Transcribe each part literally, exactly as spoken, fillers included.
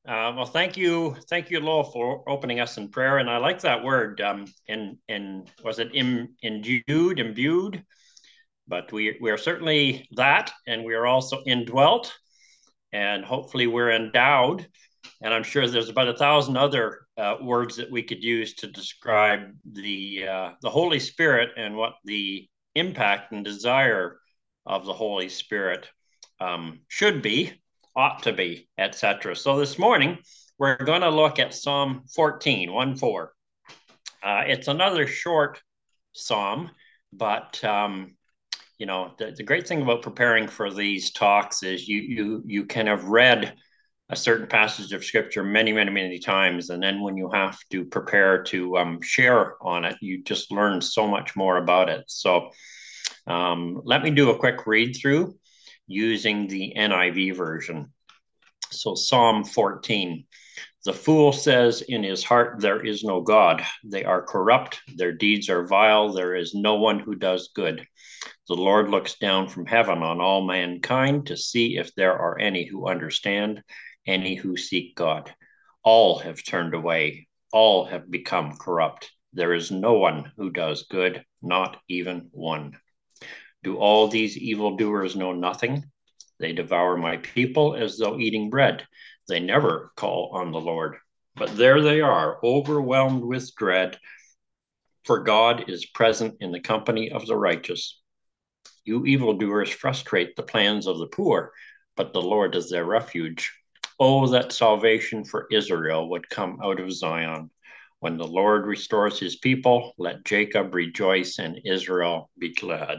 Uh, well, thank you, thank you, Lowell, for opening us in prayer. And I like that word. Um, in in was it in, endued, imbued? But we we are certainly that, and we are also indwelt, and hopefully we're endowed. And I'm sure there's about a thousand other uh, words that we could use to describe the uh, the Holy Spirit and what the impact and desire of the Holy Spirit um, should be, ought to be, et cetera. So this morning we're going to look at Psalm fourteen, one four. Uh, it's another short psalm, but um, you know the, the great thing about preparing for these talks is you you you can have read a certain passage of scripture many, many, many times. And then when you have to prepare to um, share on it, you just learn so much more about it. So um, let me do a quick read through using the N I V version. So Psalm fourteen. The fool says in his heart, there is no God. They are corrupt. Their deeds are vile. There is no one who does good. The Lord looks down from heaven on all mankind to see if there are any who understand, any who seek God. All have turned away. All have become corrupt. There is no one who does good, not even one. Do all these evildoers know nothing? They devour my people as though eating bread. They never call on the Lord. But there they are, overwhelmed with dread, for God is present in the company of the righteous. You evildoers frustrate the plans of the poor, but the Lord is their refuge. Oh, that salvation for Israel would come out of Zion. When the Lord restores his people, let Jacob rejoice and Israel be glad.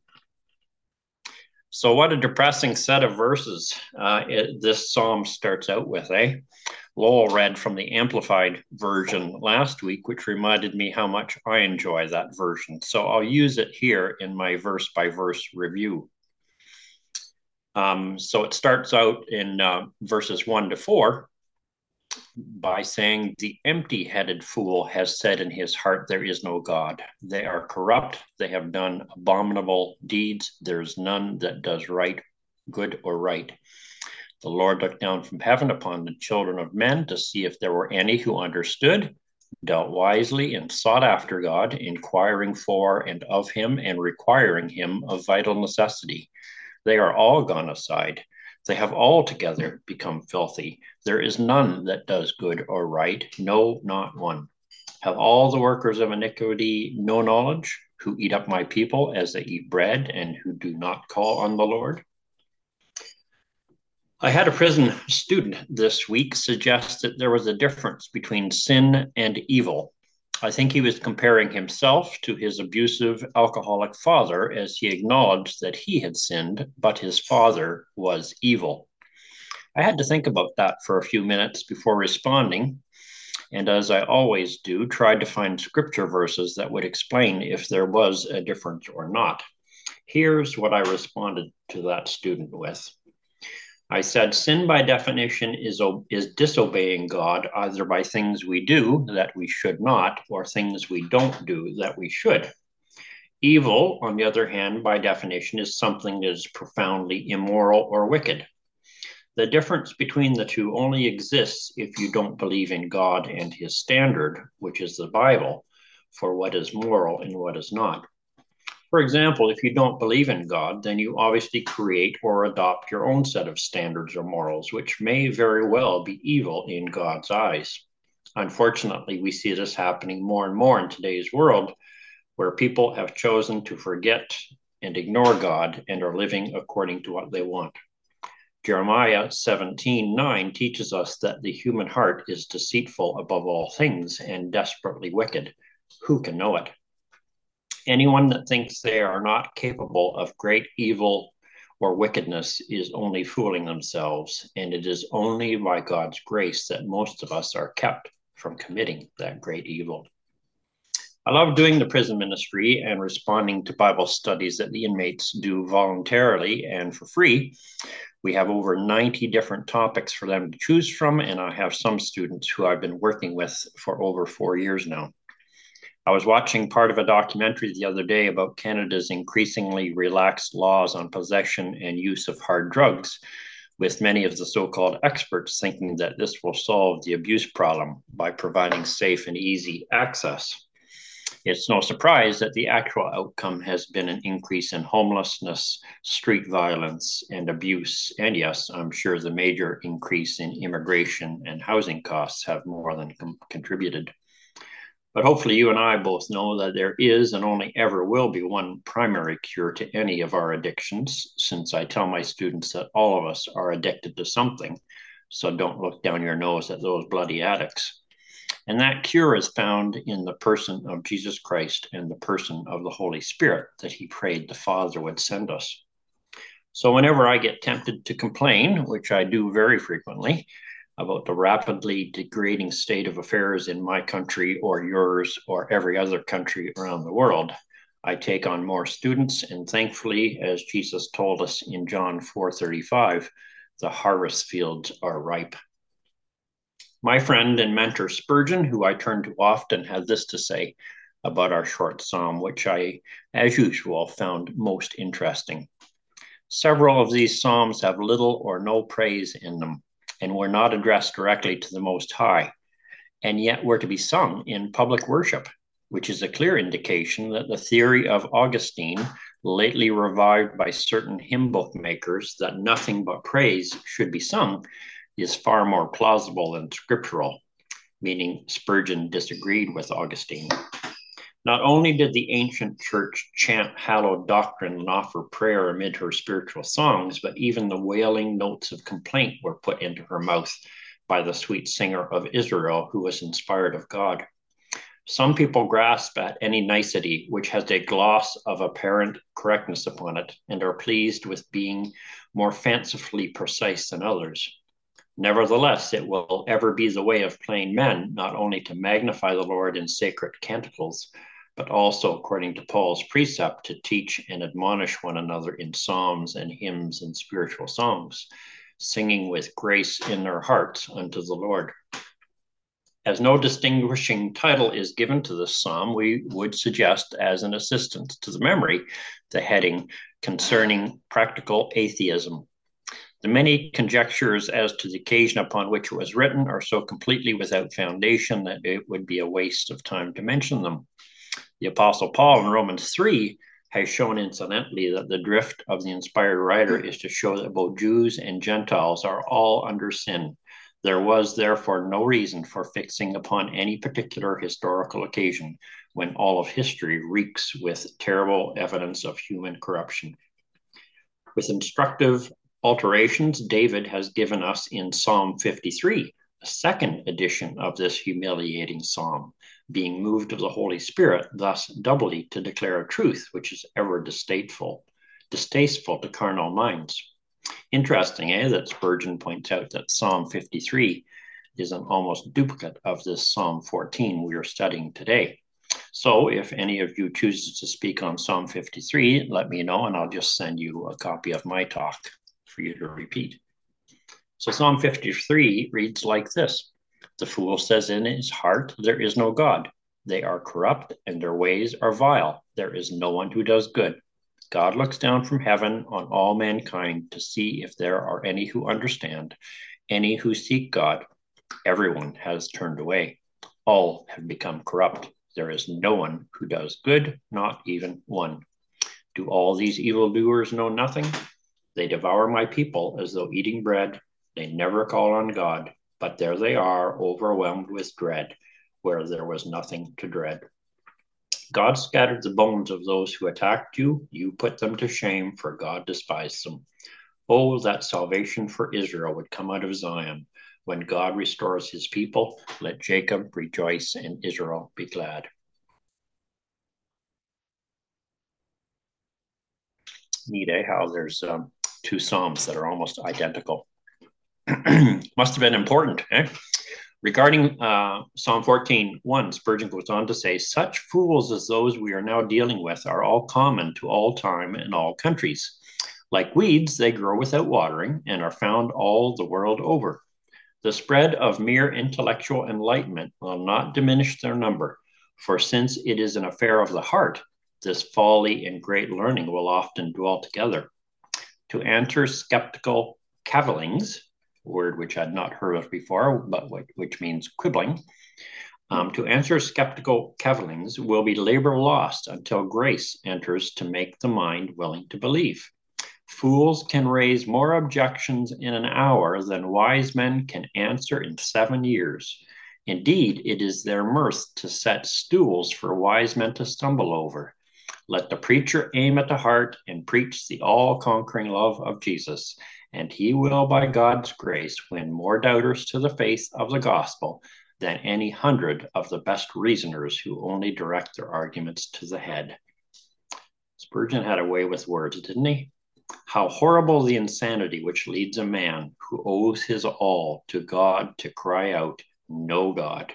So, what a depressing set of verses uh, it, this psalm starts out with, eh? Lowell read from the Amplified version last week, which reminded me how much I enjoy that version. So, I'll use it here in my verse by verse review. Um, so, it starts out in uh, verses one to four by saying, The empty headed fool has said in his heart, there is no God. They are corrupt. They have done abominable deeds. There is none that does right, good or right. The Lord looked down from heaven upon the children of men to see if there were any who understood, dealt wisely, and sought after God, inquiring for and of him and requiring him of vital necessity. They are all gone aside. They have altogether become filthy. There is none that does good or right, no, not one. Have all the workers of iniquity no knowledge, who eat up my people as they eat bread, and who do not call on the Lord? I had a prison student this week suggest that there was a difference between sin and evil. I think he was comparing himself to his abusive alcoholic father as he acknowledged that he had sinned, but his father was evil. I had to think about that for a few minutes before responding, and as I always do, tried to find scripture verses that would explain if there was a difference or not. Here's what I responded to that student with. I said, sin by definition is, is disobeying God, either by things we do that we should not, or things we don't do that we should. Evil, on the other hand, by definition, is something that is profoundly immoral or wicked. The difference between the two only exists if you don't believe in God and his standard, which is the Bible, for what is moral and what is not. For example, if you don't believe in God, then you obviously create or adopt your own set of standards or morals, which may very well be evil in God's eyes. Unfortunately, we see this happening more and more in today's world, where people have chosen to forget and ignore God and are living according to what they want. Jeremiah seventeen nine teaches us that the human heart is deceitful above all things and desperately wicked. Who can know it? Anyone that thinks they are not capable of great evil or wickedness is only fooling themselves, and it is only by God's grace that most of us are kept from committing that great evil. I love doing the prison ministry and responding to Bible studies that the inmates do voluntarily and for free. We have over ninety different topics for them to choose from, and I have some students who I've been working with for over four years now. I was watching part of a documentary the other day about Canada's increasingly relaxed laws on possession and use of hard drugs, with many of the so-called experts thinking that this will solve the abuse problem by providing safe and easy access. It's no surprise that the actual outcome has been an increase in homelessness, street violence, and abuse. And yes, I'm sure the major increase in immigration and housing costs have more than com- contributed. But hopefully you and I both know that there is and only ever will be one primary cure to any of our addictions, since I tell my students that all of us are addicted to something. So don't look down your nose at those bloody addicts. And that cure is found in the person of Jesus Christ and the person of the Holy Spirit that he prayed the Father would send us. So whenever I get tempted to complain, which I do very frequently, about the rapidly degrading state of affairs in my country or yours or every other country around the world, I take on more students, and thankfully, as Jesus told us in John four thirty-five, the harvest fields are ripe. My friend and mentor Spurgeon, who I turn to often, had this to say about our short psalm, which I, as usual, found most interesting. Several of these psalms have little or no praise in them, and were not addressed directly to the Most High, and yet were to be sung in public worship, which is a clear indication that the theory of Augustine, lately revived by certain hymn book makers, that nothing but praise should be sung, is far more plausible than scriptural, meaning Spurgeon disagreed with Augustine. Not only did the ancient church chant hallowed doctrine and offer prayer amid her spiritual songs, but even the wailing notes of complaint were put into her mouth by the sweet singer of Israel, who was inspired of God. Some people grasp at any nicety which has a gloss of apparent correctness upon it, and are pleased with being more fancifully precise than others. Nevertheless, it will ever be the way of plain men, not only to magnify the Lord in sacred canticles, but also, according to Paul's precept, to teach and admonish one another in psalms and hymns and spiritual songs, singing with grace in their hearts unto the Lord. As no distinguishing title is given to this psalm, we would suggest, as an assistance to the memory, the heading concerning practical atheism. The many conjectures as to the occasion upon which it was written are so completely without foundation that it would be a waste of time to mention them. The Apostle Paul in Romans three has shown incidentally that the drift of the inspired writer is to show that both Jews and Gentiles are all under sin. There was therefore no reason for fixing upon any particular historical occasion when all of history reeks with terrible evidence of human corruption. With instructive alterations, David has given us in Psalm fifty-three, a second edition of this humiliating psalm, being moved of the Holy Spirit, thus doubly to declare a truth which is ever distasteful, distasteful to carnal minds. Interesting, eh, that Spurgeon points out that Psalm fifty-three is an almost duplicate of this Psalm fourteen we are studying today. So if any of you chooses to speak on Psalm fifty-three, let me know and I'll just send you a copy of my talk for you to repeat. So Psalm fifty-three reads like this. The fool says in his heart, there is no God. They are corrupt and their ways are vile. There is no one who does good. God looks down from heaven on all mankind to see if there are any who understand, any who seek God. Everyone has turned away. All have become corrupt. There is no one who does good, not even one. Do all these evildoers know nothing? They devour my people as though eating bread. They never call on God, but there they are, overwhelmed with dread, where there was nothing to dread. God scattered the bones of those who attacked you. You put them to shame, for God despised them. Oh, that salvation for Israel would come out of Zion. When God restores his people, let Jacob rejoice and Israel be glad. Neat, eh? How there's um, two psalms that are almost identical. Must have been important, eh? Regarding uh, Psalm fourteen one, Spurgeon goes on to say, such fools as those we are now dealing with are all common to all time and all countries. Like weeds, they grow without watering and are found all the world over. The spread of mere intellectual enlightenment will not diminish their number, for since it is an affair of the heart, this folly and great learning will often dwell together. To answer skeptical cavillings, a word which I'd not heard of before, but which, which means quibbling. Um, to answer skeptical cavillings will be labor lost until grace enters to make the mind willing to believe. Fools can raise more objections in an hour than wise men can answer in seven years. Indeed, it is their mirth to set stools for wise men to stumble over. Let the preacher aim at the heart and preach the all-conquering love of Jesus, and he will, by God's grace, win more doubters to the faith of the gospel than any hundred of the best reasoners who only direct their arguments to the head. Spurgeon had a way with words, didn't he? How horrible the insanity which leads a man who owes his all to God to cry out, "No God."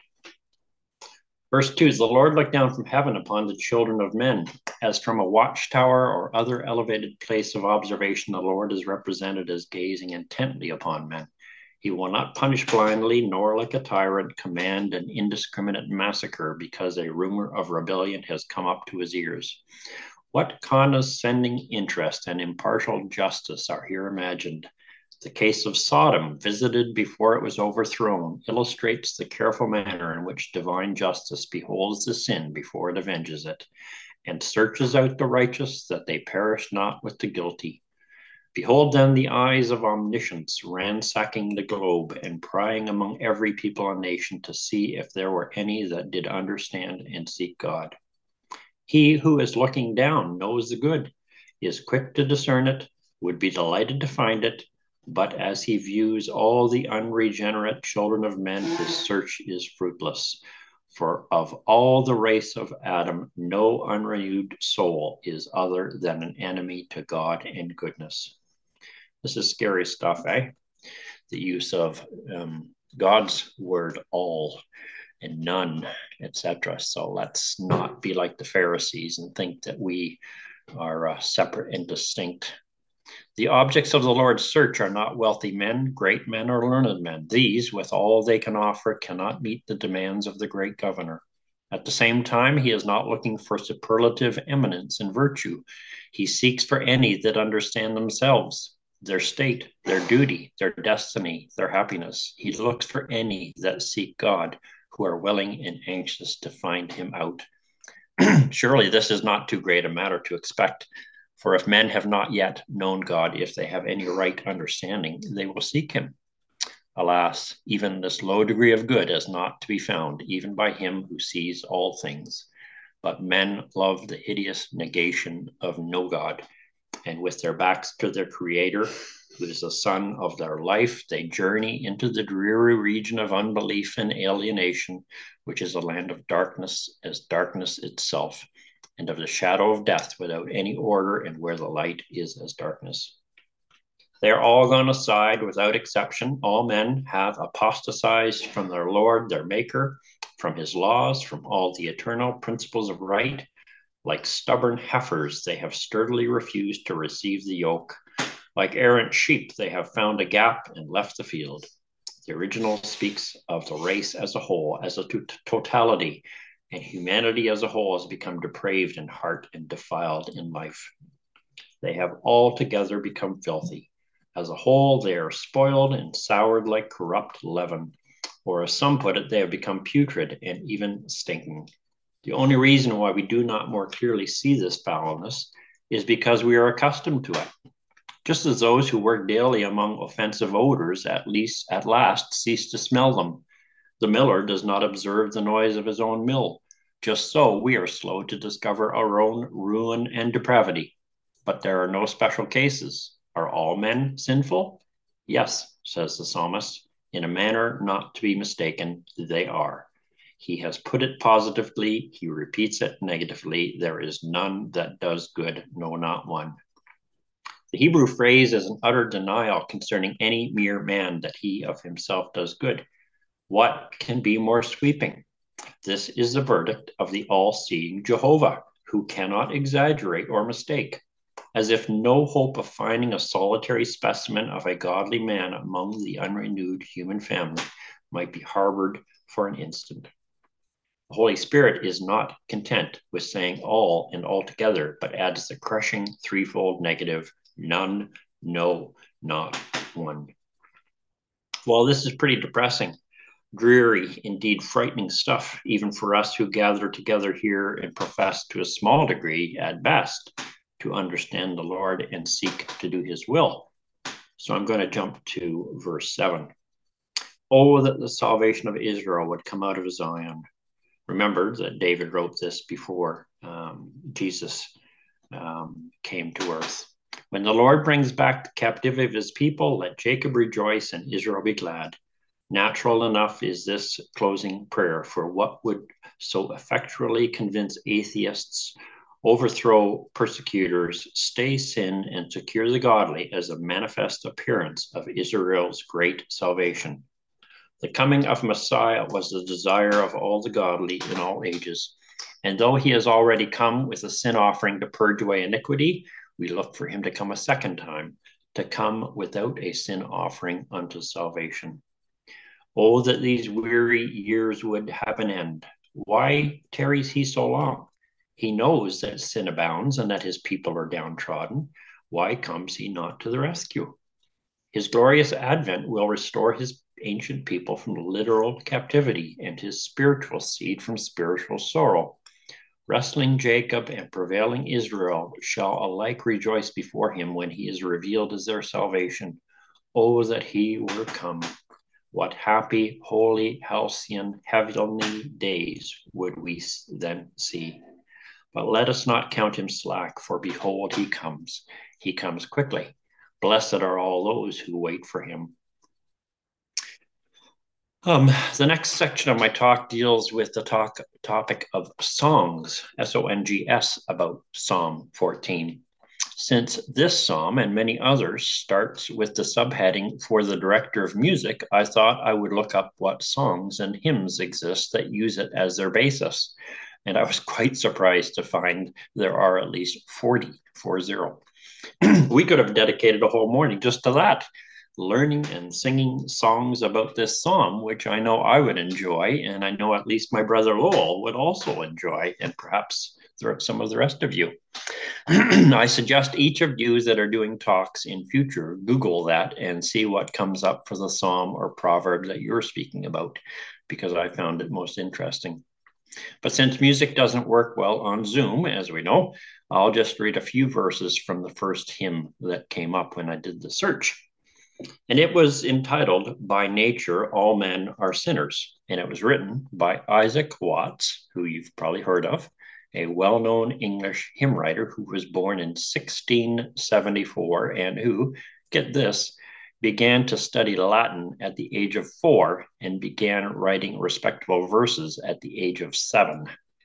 Verse two, the Lord looked down from heaven upon the children of men. As from a watchtower or other elevated place of observation, the Lord is represented as gazing intently upon men. He will not punish blindly, nor like a tyrant command an indiscriminate massacre because a rumor of rebellion has come up to his ears. What condescending interest and impartial justice are here imagined? The case of Sodom, visited before it was overthrown, illustrates the careful manner in which divine justice beholds the sin before it avenges it, and searches out the righteous that they perish not with the guilty. Behold then the eyes of omniscience ransacking the globe and prying among every people and nation to see if there were any that did understand and seek God. He who is looking down knows the good, is quick to discern it, would be delighted to find it, but as he views all the unregenerate children of men, his search is fruitless. For of all the race of Adam, no unrenewed soul is other than an enemy to God and goodness. This is scary stuff, eh? The use of um, God's word, all, and none, et cetera. So let's not be like the Pharisees and think that we are uh, separate and distinct. The objects of the Lord's search are not wealthy men, great men, or learned men. These, with all they can offer, cannot meet the demands of the great governor. At the same time, he is not looking for superlative eminence and virtue. He seeks for any that understand themselves, their state, their duty, their destiny, their happiness. He looks for any that seek God, who are willing and anxious to find him out. Surely this is not too great a matter to expect. For if men have not yet known God, if they have any right understanding, they will seek him. Alas, even this low degree of good is not to be found, even by him who sees all things. But men love the hideous negation of no God, and with their backs to their Creator, who is the sun of their life, they journey into the dreary region of unbelief and alienation, which is a land of darkness as darkness itself, and of the shadow of death without any order, and where the light is as darkness. They are all gone aside without exception. All men have apostatized from their Lord, their Maker, from his laws, from all the eternal principles of right. Like stubborn heifers, they have sturdily refused to receive the yoke. Like errant sheep, they have found a gap and left the field. The original speaks of the race as a whole, as a t- totality, and humanity as a whole has become depraved in heart and defiled in life. They have altogether become filthy. As a whole, they are spoiled and soured like corrupt leaven, or as some put it, they have become putrid and even stinking. The only reason why we do not more clearly see this foulness is because we are accustomed to it. Just as those who work daily among offensive odors at least at last cease to smell them. The miller does not observe the noise of his own mill. Just so we are slow to discover our own ruin and depravity. But there are no special cases. Are all men sinful? Yes, says the psalmist, in a manner not to be mistaken, they are. He has put it positively, he repeats it negatively. There is none that does good, no, not one. The Hebrew phrase is an utter denial concerning any mere man that he of himself does good. What can be more sweeping? This is the verdict of the all-seeing Jehovah, who cannot exaggerate or mistake, as if no hope of finding a solitary specimen of a godly man among the unrenewed human family might be harbored for an instant. The Holy Spirit is not content with saying all and altogether, but adds the crushing threefold negative, none, no, not one. Well, this is pretty depressing, dreary, indeed frightening stuff, even for us who gather together here and profess to a small degree, at best, to understand the Lord and seek to do his will. So I'm going to jump to verse seven. Oh, that the salvation of Israel would come out of Zion. Remember that David wrote this before um, Jesus um, came to earth. When the Lord brings back the captivity of his people, let Jacob rejoice and Israel be glad. Natural enough is this closing prayer, for what would so effectually convince atheists, overthrow persecutors, stay sin, and secure the godly as a manifest appearance of Israel's great salvation. The coming of Messiah was the desire of all the godly in all ages. And though he has already come with a sin offering to purge away iniquity, we look for him to come a second time, to come without a sin offering unto salvation. Oh, that these weary years would have an end. Why tarries he so long? He knows that sin abounds and that his people are downtrodden. Why comes he not to the rescue? His glorious advent will restore his ancient people from literal captivity and his spiritual seed from spiritual sorrow. Wrestling Jacob and prevailing Israel shall alike rejoice before him when he is revealed as their salvation. Oh, that he were come. What happy, holy, halcyon, heavenly days would we then see. But let us not count him slack, for behold, he comes. He comes quickly. Blessed are all those who wait for him. Um, the next section of my talk deals with the talk, topic of songs, S O N G S, about Psalm fourteen. Since this psalm and many others starts with the subheading for the director of music, I thought I would look up what songs and hymns exist that use it as their basis. And I was quite surprised to find there are at least forty, four zero. We could have dedicated a whole morning just to that, learning and singing songs about this psalm, which I know I would enjoy, and I know at least my brother Lowell would also enjoy, and perhaps some of the rest of you. I suggest each of you that are doing talks in future, Google that and see what comes up for the psalm or proverb that you're speaking about, because I found it most interesting. But since music doesn't work well on Zoom, as we know, I'll just read a few verses from the first hymn that came up when I did the search. And it was entitled, By Nature, All Men Are Sinners. And it was written by Isaac Watts, who you've probably heard of, a well-known English hymn writer who was born in sixteen seventy-four and who, get this, began to study Latin at the age of four and began writing respectable verses at the age of seven.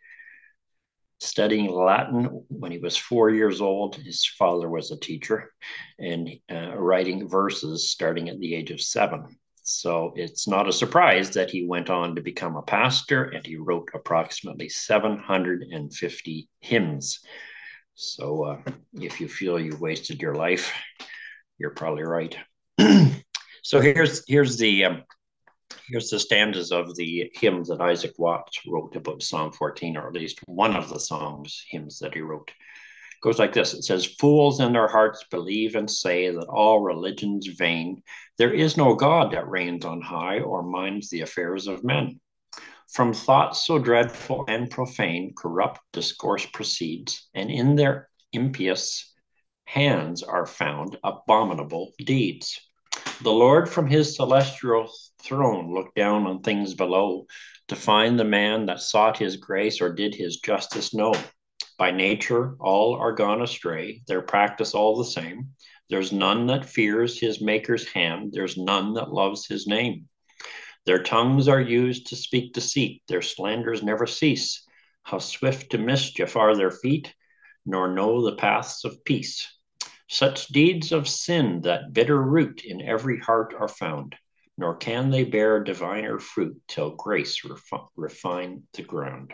Studying Latin when he was four years old, his father was a teacher, and uh, writing verses starting at the age of seven. So it's not a surprise that he went on to become a pastor, and he wrote approximately seven hundred fifty hymns. So uh, if you feel you wasted your life, you're probably right. So here's here's the um, here's the stanzas of the hymn that Isaac Watts wrote about Psalm fourteen, or at least one of the songs hymns that he wrote. It goes like this. It says, fools in their hearts believe and say that all religion's vain. There is no God that reigns on high or minds the affairs of men. From thoughts so dreadful and profane, corrupt discourse proceeds, and in their impious hands are found abominable deeds. The Lord from his celestial throne looked down on things below to find the man that sought his grace or did his justice know. By nature, all are gone astray, their practice all the same. There's none that fears his maker's hand, there's none that loves his name. Their tongues are used to speak deceit, their slanders never cease. How swift to mischief are their feet, nor know the paths of peace. Such deeds of sin that bitter root in every heart are found, nor can they bear diviner fruit till grace refi- refine the ground.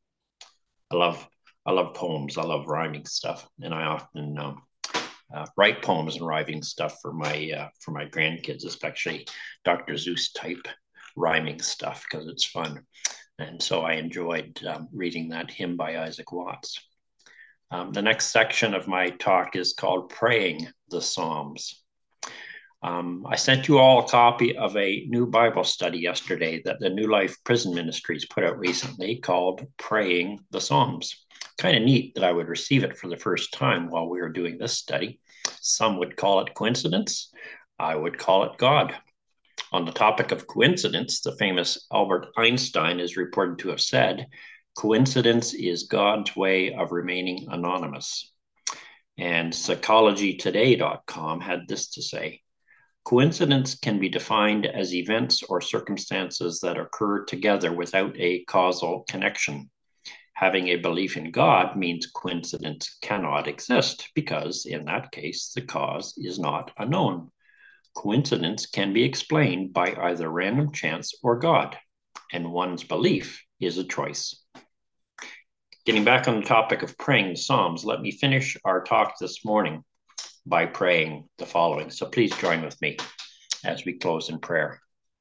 I love I love poems. I love rhyming stuff, and I often um, uh, write poems and rhyming stuff for my uh, for my grandkids, especially Doctor Seuss type rhyming stuff, because it's fun. And so I enjoyed um, reading that hymn by Isaac Watts. Um, the next section of my talk is called Praying the Psalms. Um, I sent you all a copy of a new Bible study yesterday that the New Life Prison Ministries put out recently called Praying the Psalms. Kind of neat that I would receive it for the first time while we were doing this study. Some would call it coincidence. I would call it God. On the topic of coincidence, the famous Albert Einstein is reported to have said, "Coincidence is God's way of remaining anonymous." And psychology today dot com had this to say: "Coincidence can be defined as events or circumstances that occur together without a causal connection. Having a belief in God means coincidence cannot exist because, in that case, the cause is not unknown. Coincidence can be explained by either random chance or God, and one's belief is a choice." Getting back on the topic of praying the Psalms, let me finish our talk this morning by praying the following. So please join with me as we close in prayer.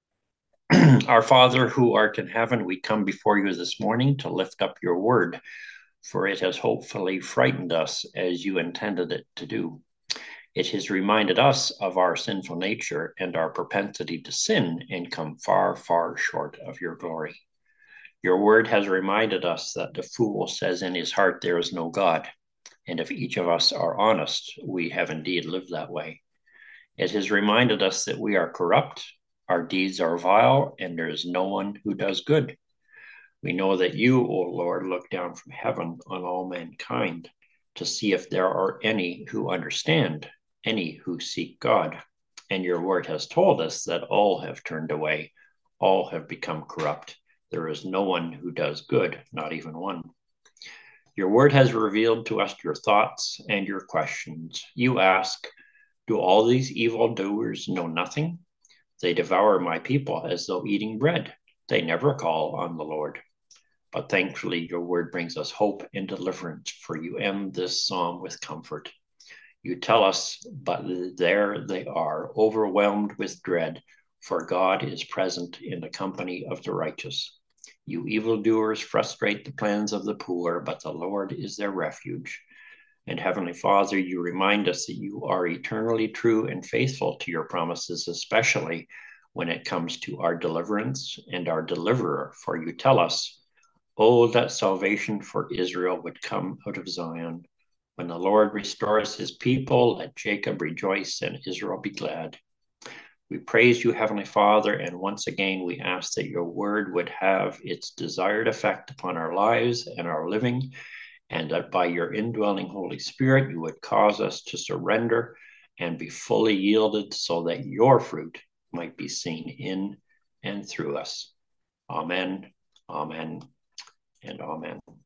Our Father, who art in heaven, we come before you this morning to lift up your word, for it has hopefully frightened us as you intended it to do. It has reminded us of our sinful nature and our propensity to sin and come far, far short of your glory. Your word has reminded us that the fool says in his heart there is no God. And if each of us are honest, we have indeed lived that way. It has reminded us that we are corrupt, our deeds are vile, and there is no one who does good. We know that you, O Lord, look down from heaven on all mankind to see if there are any who understand, any who seek God. And your word has told us that all have turned away, all have become corrupt. There is no one who does good, not even one. Your word has revealed to us your thoughts and your questions. You ask, do all these evildoers know nothing? They devour my people as though eating bread. They never call on the Lord. But thankfully, your word brings us hope and deliverance, for you end this psalm with comfort. You tell us, but there they are, overwhelmed with dread, for God is present in the company of the righteous. You evildoers frustrate the plans of the poor, but the Lord is their refuge. And Heavenly Father, you remind us that you are eternally true and faithful to your promises, especially when it comes to our deliverance and our deliverer. For you tell us, oh, that salvation for Israel would come out of Zion. When the Lord restores his people, let Jacob rejoice and Israel be glad. We praise you, Heavenly Father, and once again we ask that your word would have its desired effect upon our lives and our living, and that by your indwelling Holy Spirit you would cause us to surrender and be fully yielded so that your fruit might be seen in and through us. Amen, amen, and amen.